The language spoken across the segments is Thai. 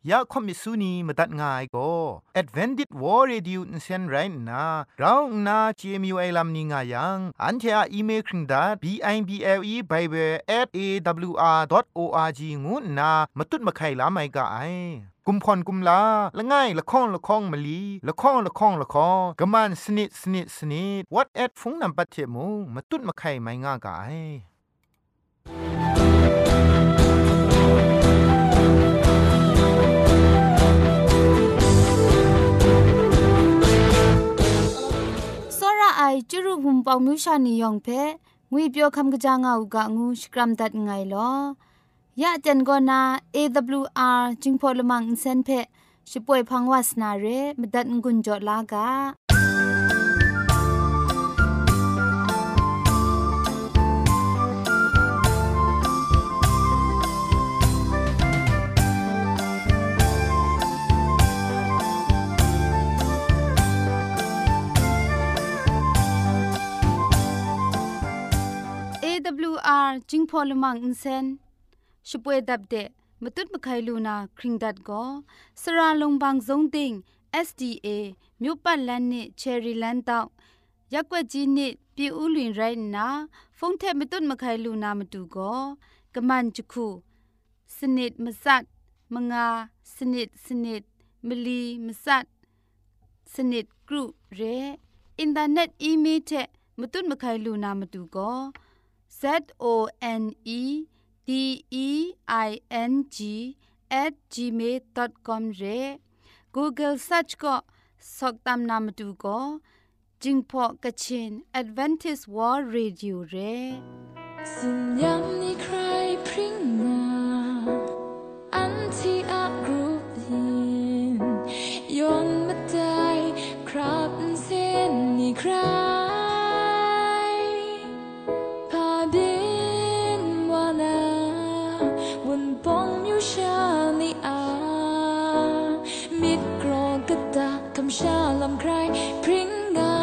ยาคอมิสุนีมาตัดง่ายก็ Advented War Radio นเซนไรนะเราหน้า CMU ไอลัมนิงายังอันเทออีเมลคิงดา bible@awr.org งูนามาตุดมาไข่ลาไม่กะไอกุมพรกุมลาละง่ายละข้องละข้องมะลีละข้องละข้องละข้องกะมันสนิดสนิดสนิด what at ฟงนำปัจเจมูมาตุดมาไข่ไม่ง่ากะไอไอจุรุภุมปองมิวชานียองเพงุยเปียวคำกะจางอูกะงูสกรัมดัดไงลอยะจันกอนา AWR จิงพอลมังอินเซนเพช่วยพังวาสนาเรมดัดงุนจอลากาAWR จิงพอลมังอินเซนช่วยดับเดะมตุดมะไคลูนาคริงดัดก็สระลงบางซงติง SDA မြို့ပတ်လန်းနစ်ချယ်ရီလန်းတောက်ရက်ွက်ကြီးနစ်ပြည်ဦးလွင်ရိုင်းနာဖုန်ထက်မတုတ်မခိုင်လူနာမတူကောကမန်ချခုစနစ်မစတ်မငါစနစ်စနစ်မလီမစတ်စနစ်ဂရုရဲအင်တာနက်အီးမေးလ်ထက်မတုတ်မခိုင်လူနာမတူကော zoneding@gmail.com เร Google search ก็สอกตามนามดูก็จิงพอกะชิน Adventist World Radio เรสัญญาณนี้ใครพริ้งมาอันที่อักรูปยินยนมาได้ครับเส้นนี้ใครชาลำใครพริ้งงา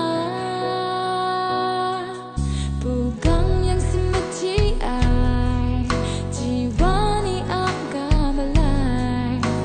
ปูกังยังสิมจีไอจีวานีอากาบลาย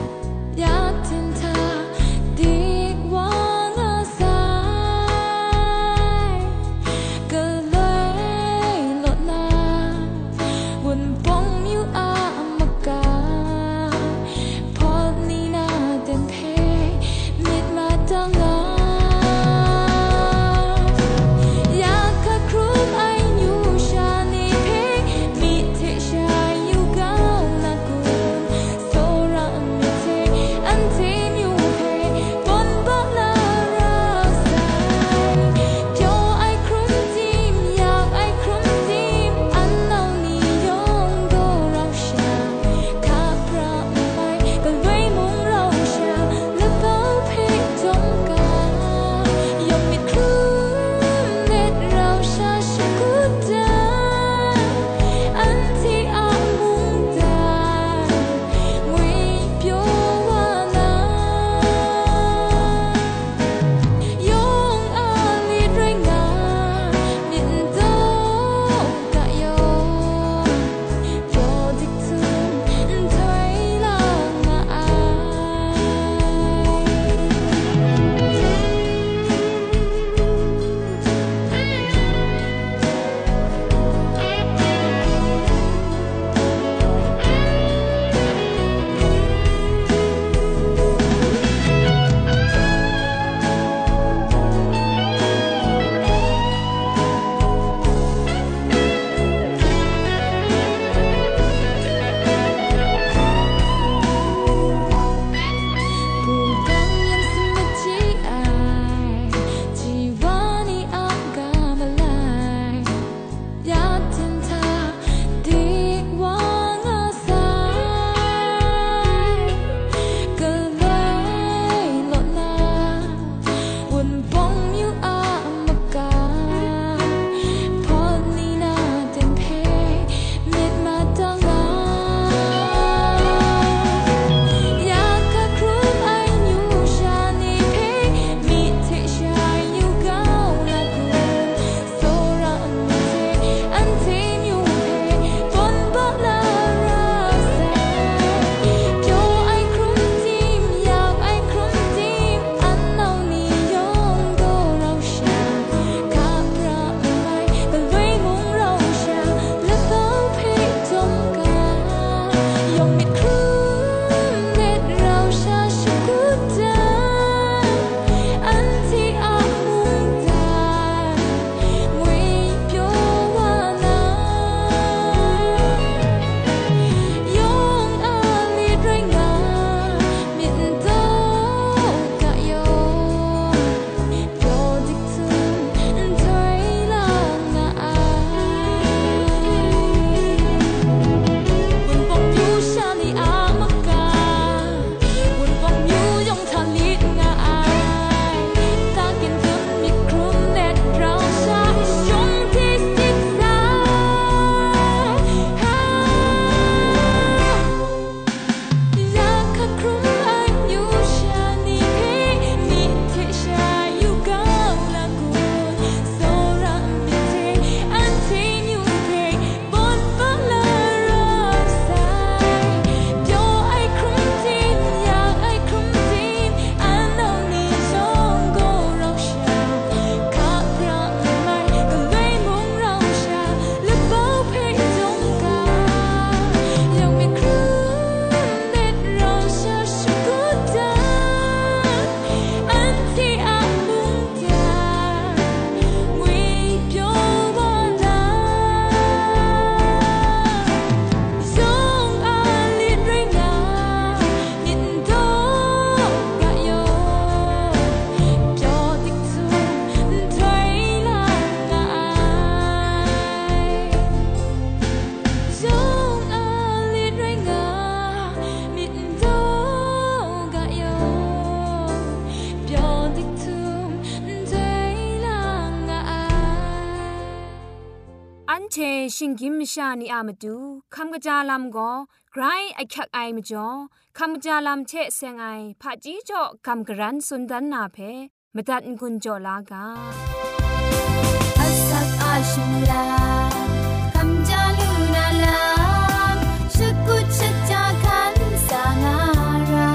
ชิงกิมชานีอามาดูคำกระจาลำก็ไกรไอคักไอมาจ่อคำกระจาลำเชะเซงไอผาจีจ่อคำกระรันสุนดันนาเพมาตัดกุญจ่อลากาอาสักอาชิมลาคำจาลูนาลาชกุชะจาคันสางารา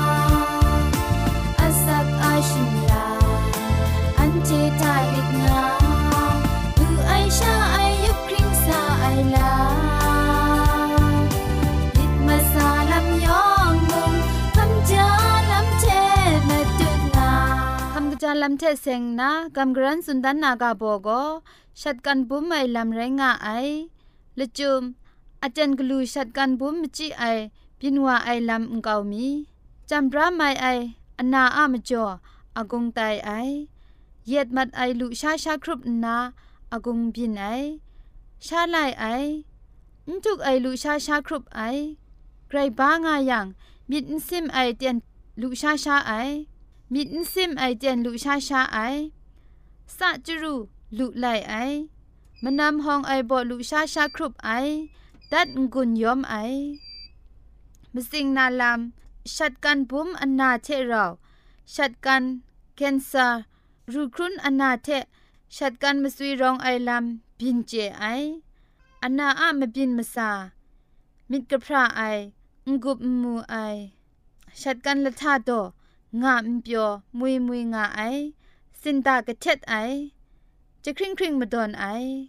อาสักอาชิมลาอันเจตาลิกงาดูไอชาไอยุคคริงซาไอลาลิดมาซาลำยองมุงคำจาลำเทมาตุนาคำจาลำเทเซงนะกำกรันสุนดันนากาโบโกชัดกันบุ้มไอลำแรงไอละจุมอาจารย์กลูชัดกันบุ้มจีไอปินว่าไอลำอุงเกามีจำพระไม่ไออนาอามจ่ออากงไตไอเย็ดมัดไอลุชาชาครุบนาอากงบินไอชาไลไอทุกไอลุชาชาครุบไอไกรบ้างายังมิดซิมไอเตียนลุชาชาไอมิดซิมไอเตียนลุชาชาไอสะจรูลุไลไอมนำห้องไอบอลุชาชาครุบไอดัดงุนยอมไอมสิงนาลามชัดกันบุมอันนาเทเราชัดกันแคนเซอร์รูครุนอันนาเทชัดกันมสุยรองไอลำบินเจไออันนาอะมบินมาซามิดกระพระไองุบมูไอชัดกันละท่าโตงามเปียวมุยมุยงาไอสินตากระเท็ดไอจะคริงคริงมาโดนไอ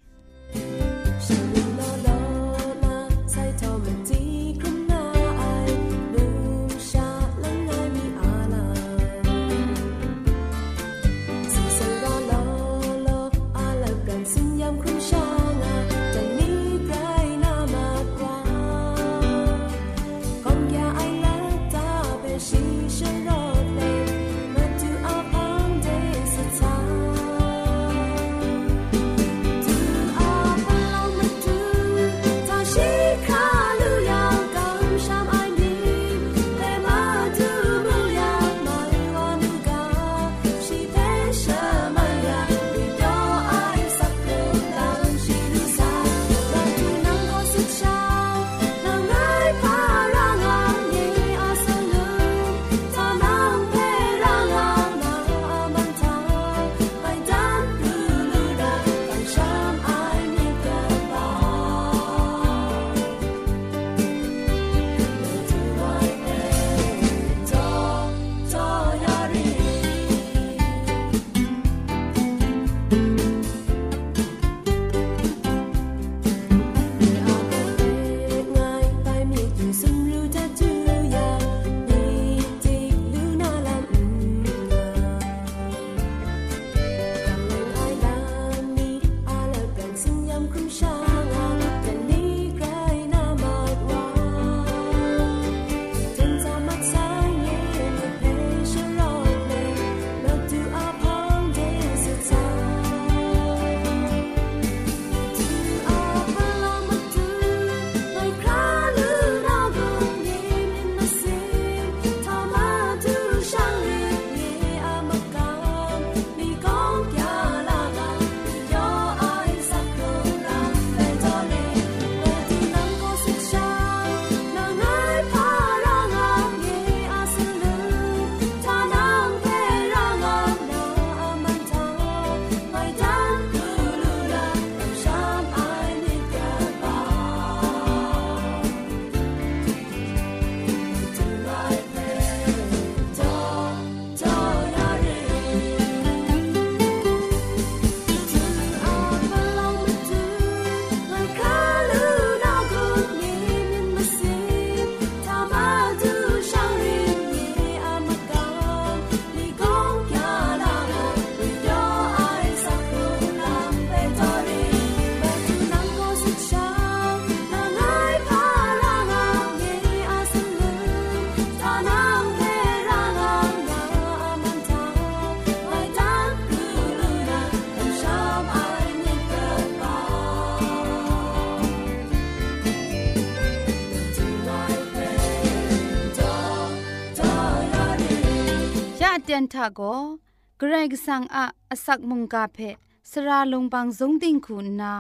เตียนทาโกเกรกสังอาอสักมุงกาเพสราลงบางสงติงคุณนา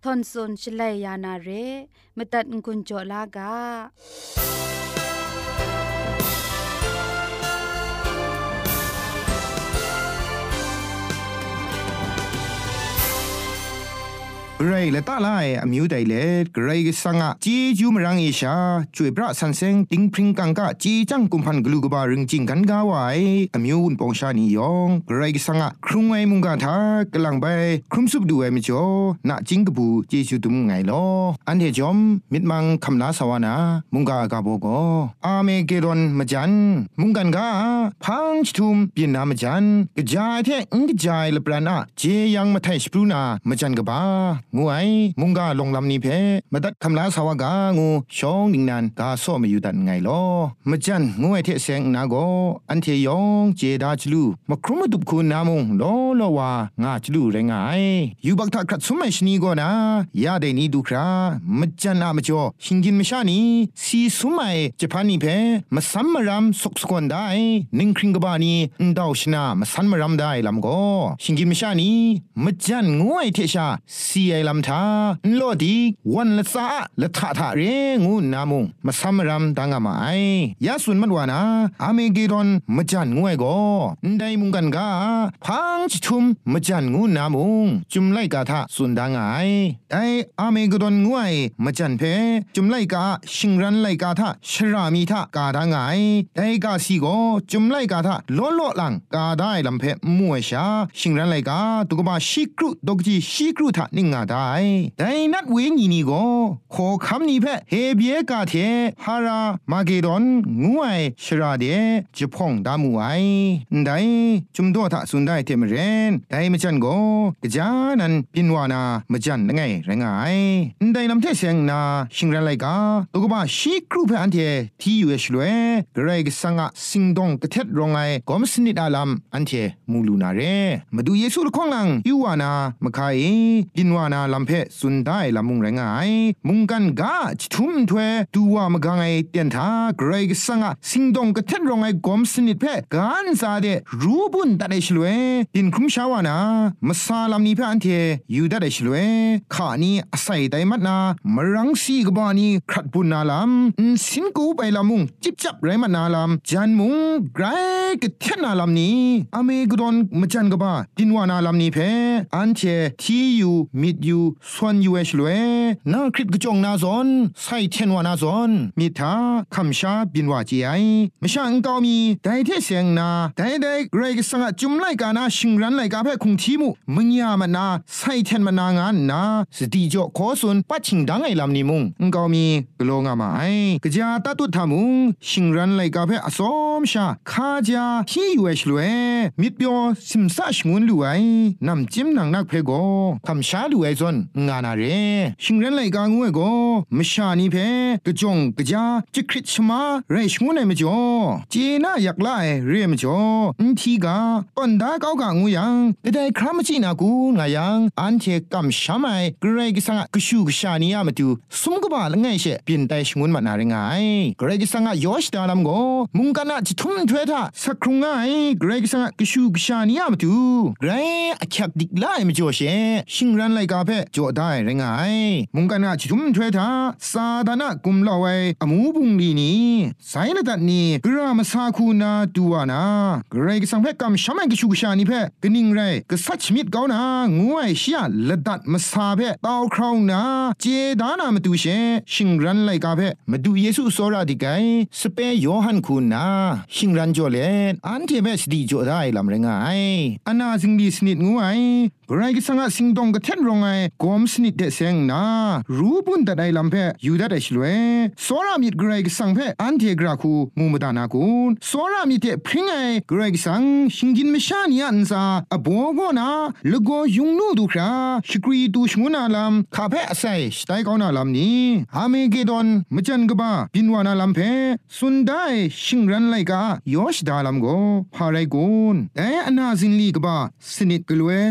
ทอนซนชลัยยานาเรมตัดกุญจลากาไรและตาไลอมิวไดเลกไรก็สังะจีจูมรังเอชาช่วยพระสันเซงติงพริงกังกะจีจังกุมพันกลูกบารึงจิงกันกาไวอมิวอุนปองชานียองกไรก็สังะครุงไอมุงกาทากลังไปครุมซุบดูไอมิจ่อนะจิงกบูจีจูตุมไงลออันเฮจอมมิดมังคำลาสวานามุงกากาโบโกอาเมเกรอนมะจันมุงกันกาพังชทุมเปียนนามะจันกะจายเทงกะจายละปรานะเจยังมะไทชปรูนามะจันกะบางูไอมุงกาลงลำนี้เพมาตัดคำลาสาวกางูชองดิงนันกาโซมาอยู่ตันไงลอมะจันงูไอเทเซงนาโกอันเทยองเจดาจลูมะครุมตุบคูนามุงลอลอวางาจลูเรงไงอยู่บักทักครัดสมัยชนีโกนายาเดนีดูครามะจันนามจ่อชิงกินมะชานีซีสุมัยเจพานีเพมะซัมมะรัมสุกสกอนได้นิงคริงกบานีอันดาวชนามะซันมะรัมได้ลำโกชิงกินมะชานีมะจันงูไอเทชาซีไอลำทาโลดีวันละซาละทะทะเรงูนามุงมาซัมรัมดังอามาไอยาสุนมัดวานาอาเมเกรอนมะจันงวยโกได้มุงกันกาพังจิทุมมะจันงูนามุงจุมไลกาทะสุนดังไอไออาเมเกรอนงวยมะจันเพจุมไลกาชิงรันไลกาทะชรามีทะกาดังไอไอกาซีโกจุมไลกาทะโลโลลังกาได้ลำเพมวยชาชิงรันไลกาตุกบาชิกรุดกจีชิกรุทะนิงาได้แต่นัดเวงีนี่ก็ขอคำนี้เพเฮเบียกาเทฮารามาเกดอนงูไอชราเดจะพ่องดามูไอได้จุมโดทะสุนได้เทมเรนได้มจันก็กะจานันปินวานามจันไงไรงไงได้ลำเทเซงนาชิงรันไลกาตุกบาชีกรูเพอันเทที่อยู่เอชลเวกระไรกสังะสิงดงกะเทดรองไอกอมสนิดอาลัมอันเทมูลูนาเรมาดูเยซูละข้องลังยูวานามะคายปินวานาลำเพสุนได้ละมุงไรงายมุงกันกาจิทุมถวยดูว่ามะกางไอเตียนทากรกสังะสิงดงกะเทดรองไอกอมสนิดเพกันซาเดรูบุนตัดเอชลเวดินคุมชาวานามะซาลำนี้เพอันเทยูดัดเอชลเวขานีอาศัยไดมัดนามรังสีกบานีครัดบุญนาลำสินกูไปละมุงจิบจับไรมัดนาลำจันมุงไกรกะเทดนาลำนี้อเมกดอนมะจันกบาดินวานาลำนี้เพอันเททียูมิดยูสวนยูเอชลเวนาคริตกจงนาซอนไซเทนวานาซอนมิทาคำชาบินวาจีไอมช่างเกามีได้เทเสียงนาได้เรกสังจุมไลกานาชิงรันไลกาเพคงทีมุมึงยามันนาไซเทนมันนางานนาสติจ่อขอสุนปัดชิงดังไอลำนิมุงเกามีกโลงามาไอกะจาตาตุทามุงชิงรันไลกาเพอสอมชาคาจาที่ยูเอชลเวมิดเปียวสิมซาชงุนลุไอนำจิ้มหนังนักเพโกคำชาลุไอซอนงานาเรชิงรันไลกางวยโกมชานีเพกะจงกะจาจิคริชมาเรชงุนไอมจ่อเจน่าอยากไล่เรียมจ่ออินทีกาปอนดาเกากางูยังได้ครามจีนากูงายังอันเทกัมชามายกรกิสังกชูกชานียามาดูสุมกบาลไงเชเปลี่ยนไตชงุนมานาเรงายกรกิสังยอชดาลัมโกมุงกันนะจิทุมถวยทาสักครุงไงกรกิสังกชูกชานียามาดูไรอคักดิกไล่มจ่อเชชิงรันไลกาเพจ่อได้เรงายมุงกันนะจิทุมถวยทาซาดานะกุมลาไวอมูบุงลีนีไซนตัดนีกรามาซาคูนาดูวานากรกิสังเพกัมชามายกชูกชานีเพกนิงไรก็สัชมิดเกานางูไอเชียละดัดมาซาเพตาวคราวนาเจดานามาดูเชชิงรันไลกาเพมาดูเยซูโซราดิไกสเปยอหันคูนาชิงรันจ่อเลอันเทเบสดีจ่อได้ลำเรงายอนาซิงดีสนิดงูไอกรกิสังสิงดงกะเทนรองไอกอมสนิดเดเซงนารูบุนตะไดลำเพยูดาเดชลเวโซรามิดกรกิสังเพอันเทกราคูมูมดานากูโซรามิเตพริงไอกรกิสังชิงกินมชานีอันซาอโบโกนาลโกยุงนูดูคราชกรีตูชงุนาลำคาเพอไซสไตกอนาลำนี้อเมเกดอนมจันกบาบินวานาลำเพสุนได้ชิงรันไลกายอชดาลำโกพาไรกูนแต่อนาซินลีกบาสนิดกลเวปินครุ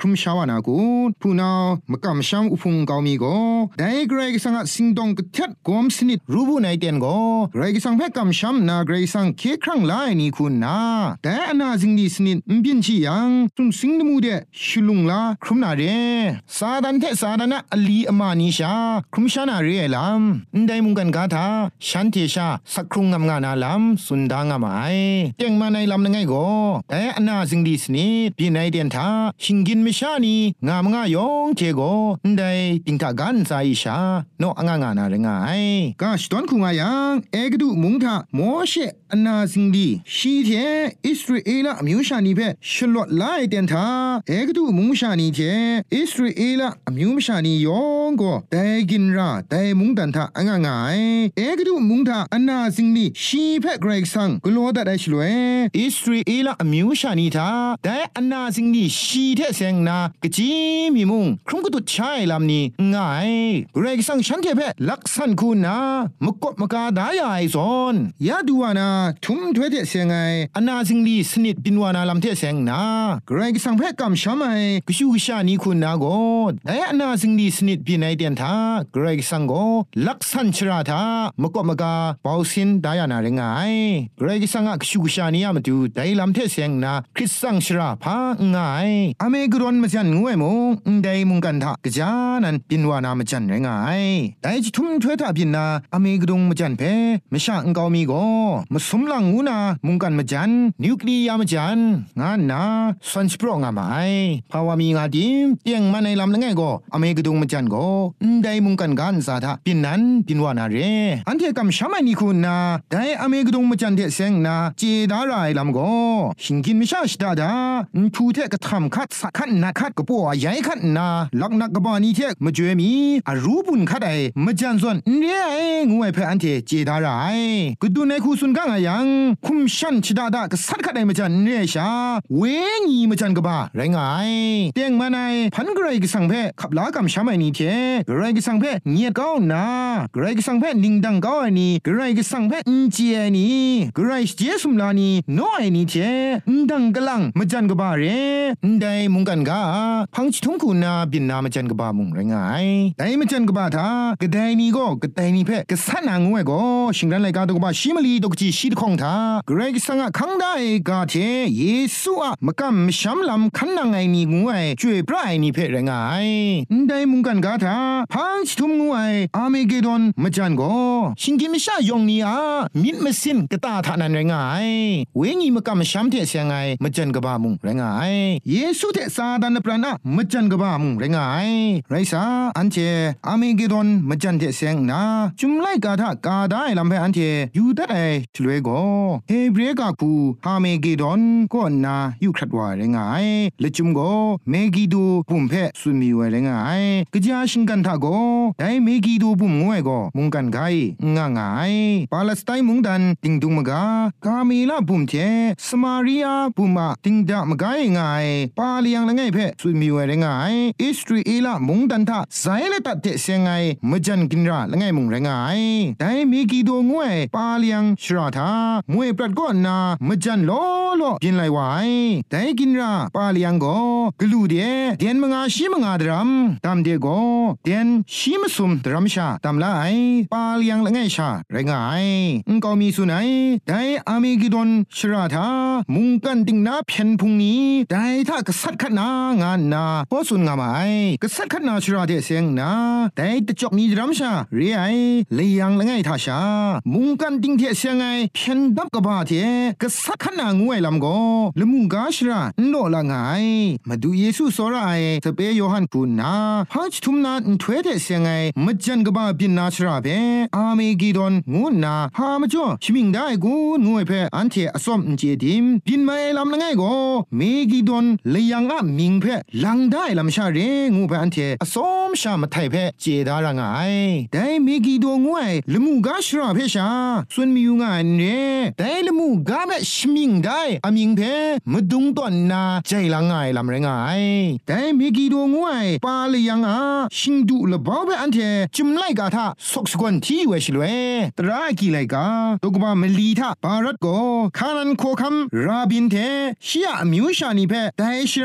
รุมชาวนากูผู้นาวมกำช้ำอุพุงเกามีโกได้เกรกสังสิงดงกเท็ดกอมสนิดรู้บุในเตียนโกเกรกสังเพกำช้ำนาเกรกสังเคครั้งไลนี่คุณนาแต่อนาสิงดีสนิดบินชียังตุนสิงดมูเดชุลุงลาครุมนาเรซาดันเทซาดานะอลีอมานิชาครุมชานาเรลำได้มุงกันกาถาฉันเทชาสักครุงงามงานาลำสุนดางามไอเตียงมาในลำนังไงโกแต่อนาสิงดีสนิดปีในเดียนทาชิงกินไม่ชานีงามงายองเจโกได้ติงกากันไซชาโนอ่างงานาเรงไงกาชตอนคุงอายังเอกดูมุงทาโมเชอนาสิงดีชีเทอิสราเอลอมิวชานีเพชลอดไลเดียนทาเอกดูมุงชานีเทอิสราเอลอมิวชานียองโกได้กินราได้มุงดันทาอ่างงายเอกดูมุงทาอนาสิงดีชีเพเกรกสังกลัวได้ชลวยอิสราเอลอมิวชานีทาได้อนาสิงดีชีเทเซงนากะจีมีมุงครุงกุตุชายลำนี้ง่ายเกรกสังฉันเทเพลักษณคุณนามกดมกาดายายซอนยาดูวานาทุมถวยเทเซงไงอนาสิงดีสนิดปินวานาลำเทเซงนาเกรกสังเพกำชามไอกชูกชานีคุณนาโกได้อนาสิงดีสนิดปีในเดียนทาเกรกสังโกลักษณชราทามกดมกาเปาสินดายานาเรงไงเกรกสังกชูกชานียามดูได้ลำเทเซงนาคริสสังชราพาง่ายอเมกรอนมาจันงวยมงได้มุงกันทากะจานันปินวานามาจันเรงไงได้จิทุมถวยทาปินนาอเมกดงมาจันเพมชาอังกามีโกมาสมลังงูนามุงกันมาจันนิวเคลียร์มาจันงานนาสันสปรองามาภาวามีงาดิมเตียงมาในลำนังไงโกอเมกดงมาจันโกได้มุงกันกันสาทาปินนั้นปินวานาเรอันเทกำชามานีคุณนาได้อเมกดงมาจันเทเซงนาเจดารายลำโกหิงกินไม่ชาชดาดาทูเทกทำคัดสักขันนักคัดกปัวใหญ่คัดนาลักนักกบานีเทกมาจวยมีอารูบุญคัดไอมาจันส่วนเรียงวยเพออันเทเจดารายก็ดูในคู่สุนกังอายังคุมชันชดาดาก็สัดคัดไอมาจันเรียชาเวงีมาจันกบาไรงายเตียงมาในพันกรกิสังเพขับลากำชาไม่นีเทกรกิสังเพเงียดก้าวนา กรกิสังเพนิงดังก้าวนี่กรกิสังเพอินเจนี่กรกิเจสุมลานี่โนไอนี่เทดังกลังมาจันกบาเรได้มุงกันกาพังชิทุงคูนาบินนามาจันกบามุงไรงายได้มาจันกบาทากระไดนี่ก็กระไดนี่เพกระสันนางวยก็ชิงรันไลกาตกบาชิมลีตกจีชีดของทากรกิสังขังได้กาเทเยซูอะมกำมชัมลำขันนางไอนี่งวยช่วยพระไอนี่เพไรงายได้มุงกันกาทาพังชิทุงงวยอาเมเกดอนมาจันก็ชิงกิมชายองนี่อามิดมาสินกะตาทานันไรงายเวงีมกำมชัมเทเสียงไงมาจันกบามุงไรงายเยซูเทซาดันปรานะมาจันกบามุงไรงายไรซาอันเทอาเมเกดอนมาจันเทเสียงนาจุมไลกาทากาได้ลำเพอันเทยูดะไอชลวยก็เฮเบรกาคูอาเมเกดอนก็นายูครัดวาไรงายและจุมก็เมกิดูปุ่มเพสุมีไวไรงายกะจาชิงกันทาก็ได้เมกิดูปุ่มงวยก็มุงกันไกง่างายปาเลสไตน์มุงดันติงดุงมกากาเมลาปุ่มเทสมาริอาปุ่มมาติงดะมกายง่ายปาเลียงละไงเพสุมีไวไรงายอิสราเอลมุงดันทาไซเลตัดเตเสียงไงมจันกินราละไงมุงไรงายได้เมกิดูงวยปาเลียงชราทามวยปรัดก็นามจันโลโลกินไลไวได้กินราปาเลียงก็กลูเดเดียนมงาชิมงาดรัมตามเดก็เดียนชิมซุมดรัมชาตามไลปาเลียงละไงชาไรงายก็มีสุนัยได้อาเมกิดอนชราทามุงกันติงนาเพียนพุงนี้ได้ถ้ากษัตริย์ขนางานนาพอสุนงามไอกษัตริย์ขนาชราเดเสียงนาได้ตะจอกมีดรัมชาเรียเลยยังละไงทาชามุงกันติงเทเสียงไงเพียนดับกบาเทกษัตริย์ขนางวยลำก็ละมุงกาชราโนละไงมาดูเยซูสระไอสเปโยฮันพูนาพังชุมนาถวยเทเสียงไงมจันกบาบินนาชราเปอาเมกิดอนงูนาหามาจ่อชิมิงได้กูงวยเพอันเทอสอมเจดิมบินมาลำละไงก็เมกิดอนเลยยังอ่ะมิงเพลังได้ลำชาเรงูเพอันเทอสอมชามาไทยเพเจดาละไงได้เมกิดองวยละมูกาชราเพชาส่วนมีอยู่งานเรได้ละมูกาเบชิมิงได้อามิงเพมดุงตอนนาใจละไงลำไรงายแต่เมกิดองวยปาเลยยังอ่ะชิงดูละบ้าเพอันเทจุมไลกาทาสกสกวนที่เวชลเวตรากีไลกาตกบามลีทาปารัดโกคานันโคคัมราบินเทชิยามิวชานีเพแต่ชราเอม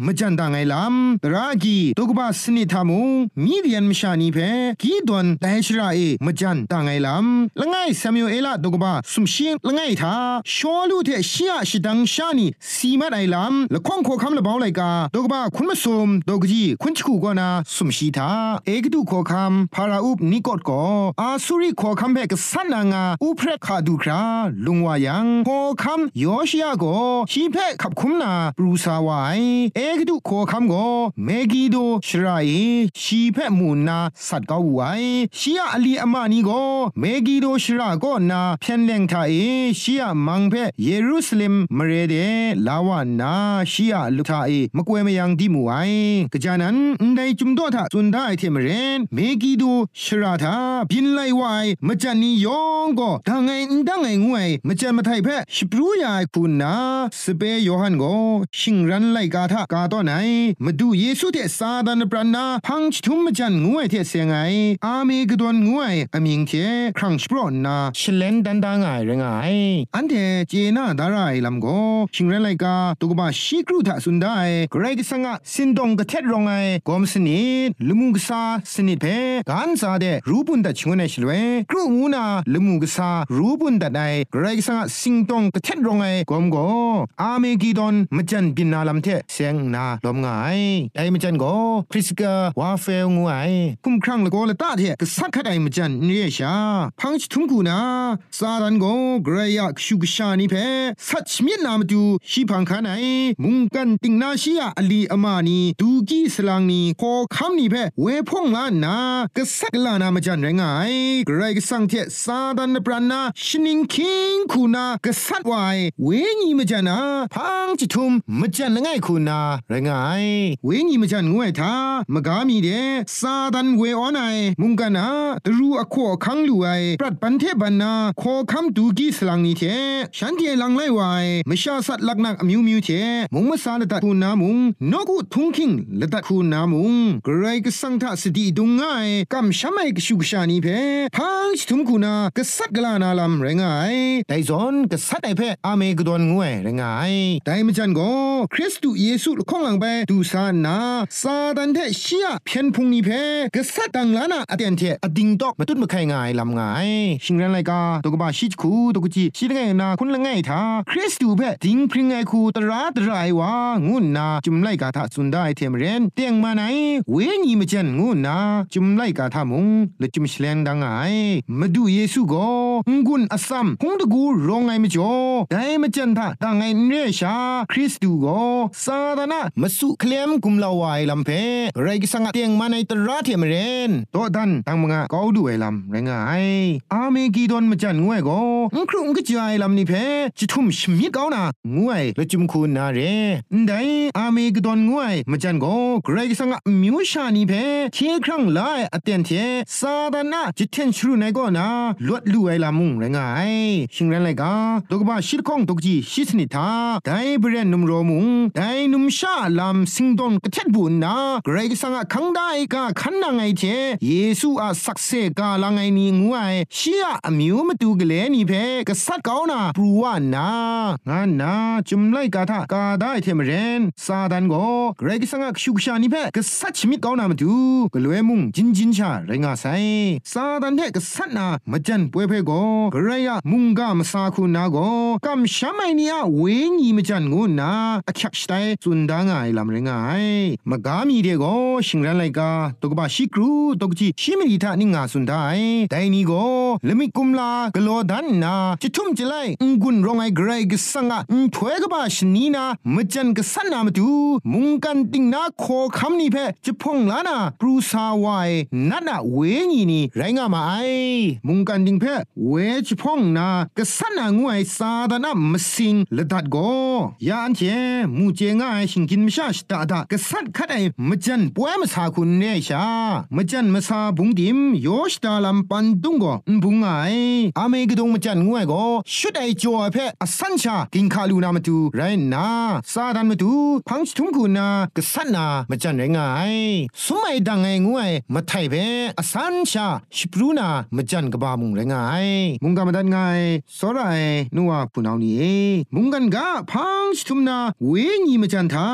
มจันตาไงลำรากีตกบาสนิทามุงมีเดียนมชานีเพกีดวนไดชราเอมจันตาไงลำละไงซามูเอลตกบาสุมชิงละไงทาชอลูเทเชียชิดังชานีสีมัดไอลำละข้องโคคำละเบาไลกาตกบาคุณมาสมตกจีคุณชิคูกอนาสุมชีทาเอกดูโคคำพาราอุบนิกอดกออาสุริโคคำเบกสันนางาอุเพรคาดูคราลุงวายังโคคำยอชิยาโกชีเพขับคุมนาปรูสาวายเอกดูโคคำโกเมกีโดชรายชีเพมูนาสัตกาวไวชียอลีอามานีโกเมกีโดชราโกนาเพียนเลงทาชียมังเพเยรูซาเล็มมเรเดลาวานาชียลุทามกเวมยังดิมูไอกะจานันไดจุมโดทาจุนได้เทมเรนเมกีโดชราทาบินไลวายมจันนียองโกดังไงงวยมจันมาไทเพชิปรูยาคุณนาสเปโยฮันโกชิงรันไลกาทากาต้อไหนมาดูเยซูเทซาดานปรานาพังชทุมมจันงวยเทเสียงไงอาเมกดวนงวยอมิงเทครั้งสปรอนนาชเลนดันดางไงเรงไงอันเทเจนาดารายลำโกชิงรันไลกาตุกบาชิกรูทาสุนได้เกรกสังะสินดงกะเทดรองไงกอมสนิดลมุกซาสนิดเพกันซาเดรูปุนดัชงเนชลเวกรูมูนาลมุกซารูปุนดัดไอเกรกสังะสิงดงกะเทดรองไงกอมโกอาเมกีดอนมจันบินนาลำเทเสียงนาลมไงไอมจันโกคริสกาวาเฟลงวยคุ้มครั้งละโกละตาเทกสักขัดไอมจันเนียชาพังชทุมกูนาซาดันโกเกรยะชุกชานิเพสัชมินามดูชีพังคาไนมุงกันติงนาชียอลีอามานีดูกีสลังนีพอคำนี้เพเวพงลานากสักลานามจันไรงายเกรกสังเทซาดันปรานาชนิงคิงคูนากสัดไวเวญีมจันนาพังจิทุมมจันละไงคูนาไรงายเวญีมจันงวยทามกามีเดซาดันเวออนไอมุงกันนาตรูอโคคังลูไอปรัดปันเทบันนาโคคำดูกีสลังนี้เทฉันเทลังไลไวมชาสัตลักนักอมิวมิวเทมุงมาซาลตัดคูนามุงนกุทุงคิงละตัดคูนามุงเกรกสังทาสติดุงไงกัมชามายกชุกชานีเพพังชทุมคูนากษัตกลานาลัมไรงายไดซอนกษัตไอเพอาเมกดอนงวยไรงายไดมจันโกคริสตุเยซูละข้องหลังไปดูซานาซาดันเทเชียเพียนพุงนีเพกษัตดังลานาอเตียนเทอดิงดอกมาตุ้นมาไข่งายลำงายชิงรันไลกาตกบาชิจคูตกจีชิดไงนาคุณละไงทาคริสตุเพดิงพริงไงคูตราตรายว่างุนนาจุมไลกาทาสุนได้เทมเรนเตียงมาไหนเวญีมจันงุนนาจุมไลกาทามุงและจุมชเลงดังไงมาดูเยซูโกงุนอสัมคงตะกูรองไงมจ่อได้มจันทาดังไงเนชาคริสตุโกซาดานะมาสุเคลมกุมลาวายลำเพไรกิสังเตียงมาในตราเทมเรนโตดันตังมงะกาวดูไอลำไรงายอาเมกีดอนมจันงวยโกครุงกะจายลำนี่เพจิทุมชมิกาวนางวยและจุมคูนาเรไดอาเมกดอนงวยมจันโกเกรกสังะมิวชานีเพเทครั้งไลอเตียนเทซาดานะจิเทนชรูไนโกนาลวดลู่ไอลามุงไรงายชิงรันไลกาตกบาชิดข้องตกจีชิสนิทาไดเบรนนุมโรมุงไดนุมชาลามสิงดอนกะเทดบุนนาเกรกสังะคังไดกาคันนางไอเทเยซูอาสักเซกาลังไอนีงวยชียอมิวมาตูกะเลนีเพกษัตกาวนาปรูวานางานนาจุมไลกาทากาได้เทมเรนซาดันโกเกรกสังะชุกชานิเพกษัตชมิกาวนามาดูกะลวยมุงจินชาไรงาไซซาดันเทกษัตนามจันป่วยเพโกกระยะมุงกามสาคูนาโกกัมชามายเนียเวญีมจันงูนาอคักสไตสุนดางไอลำไรงายมกามีเดโกชิงรันไลกาตกบาชิกรูตกจีชิมริทานิงาสุนไดไดนีโกเลมิกุมลากะโลดันนาจิทุมจิไลงุนรองไอเกรกสังะถวยกบาชนีนามจันกษัตนามาดูมุงกันติงนาโคคำนี้เพจะพงลานาปรูซาวายนัดนาเวญีนีไรงามาไอมุงกันติงเพเวจะพงนากษัตนางวยซาดานามสิงละดัดโกยานเจมูเจงายชิงกินมชาชตาดากษัตคัดไอมจันป่วยมาสาคุณเนชามจันมาซาบุงดิมโยชตาลัมปันดุงโกบุงไออเมกดงมจันงวยโกชุดไอโจเพอสัญชากินคาลูนามาดูไรนาซาดันมาดูพังชุมกูนากษัตนามจันไรงายสมัยดังไงงวยมาไทยเพอสัญชาชิปรูนามจันกบามุงไรงายมุงกามาดันไงสอไรนัวพูนาวนี่มุงกันกาพังชุมนาเวญีมจันทา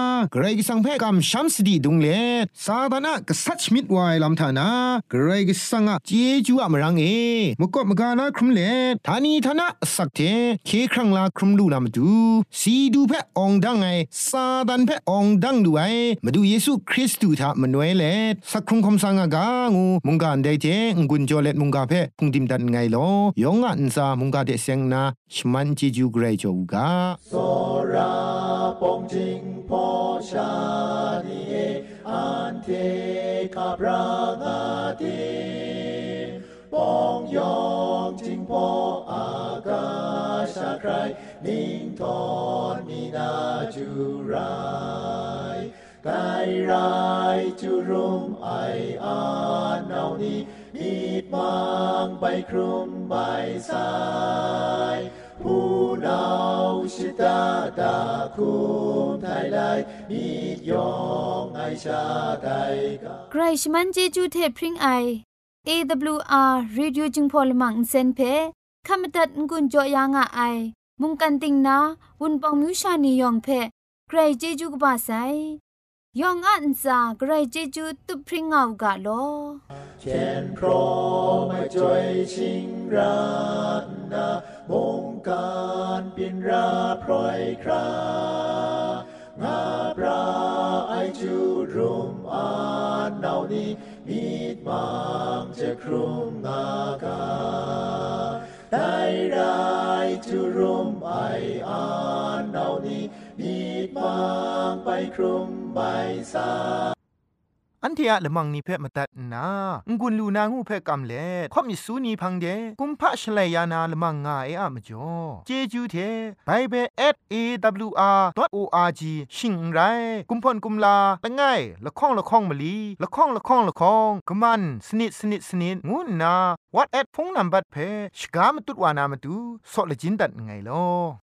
เกรกสังเพกำช้ำสดีดุงเลซาตานากษัตริย์มิดไวลำธานากรกสังเจจูอะมรังมกบมกานาครุมเลทานีธนะสักเทเคครั้งลาครุมลูนามดูสีดูเพอองดังไงซาตันเพอองดังดูไอมาดูเยซูคริสต์ทามนวยเลสักครุงคำสังกางูมุงกานไดเจงกุนจอเลมุงกาเพพุงดิมดันไงลอยองอันซามุงกาเดเซงนาชมันเจจูเกรโจกาโซราปองจิงพอชานีเออันเทคาบรางาเดปองยองจิงพออากาชาใครนิ่งทอนมีนาจูไรไกไรจูรุมไออานเอานี้มีดมังใบครุมใบสายผู้นาวชิตาตาคุมไทยไลมีดยองไอชาไทยกาใครชมันเจจูเทพริงไอ AWR Radio จึงพอลมังเซนเพขมตัดงุนจอยางอไอมุงกันติงนาวุนปองมิวชานียองเพใครเจจูกบาไซยองอันซาใครเจจูตุพริงเอากาโลเช่นพรไม่จ่วยชิงรันนามงการเปลี่ยนราพรอยครางาปราไอจูรุมอานเอานี้มีดมังจะครุมงากาได้ได้จูรุมไออานเอานี้มีดมังไปครุมใบสาอันเทียละมังนิเพ่มาตัดนางุนลูนางูเพ่กำเล่ข่อมิสูนีพังเดกุมพะชเลยานาละมังงาเออะมจ่อเจจูเทไปเบ@awr.org ชิงไรกุมพ่นกุมลาละง่ายละข้องละข้องมะลีละข้องละข้องละข้องกะมันสนิดงูนา WhatsApp พงนัมบัดเพ่ชกามตุดวานามตุซอเลจินดัดไงลอ